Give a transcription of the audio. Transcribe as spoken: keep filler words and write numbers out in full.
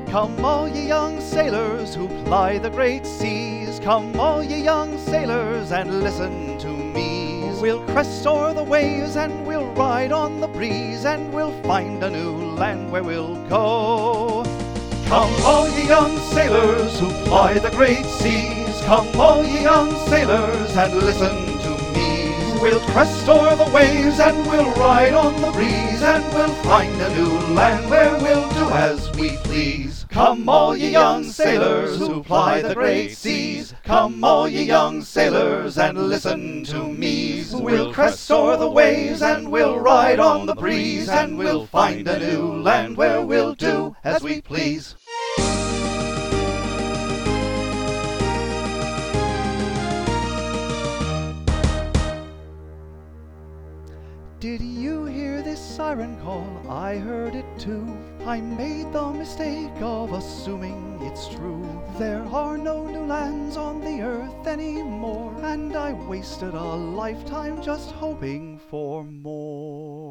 Come all ye young sailors who ply the great seas, come all ye young sailors and listen to me. We'll crest o'er the waves and we'll ride on the breeze, and we'll find a new land where we'll go. Come all ye young sailors who ply the great seas, come all ye young sailors and listen to me. We'll crest o'er the waves and we'll ride on the breeze, and we'll find a new land where we'll do as we please. Come all ye young sailors who ply the great seas, come all ye young sailors and listen to me. We'll crest o'er the waves and we'll ride on the breeze, and we'll find a new land where we'll do as we please. Did you hear this siren call? I heard it too. I made the mistake of assuming it's true. There are no new lands on the earth anymore, and I wasted a lifetime just hoping for more.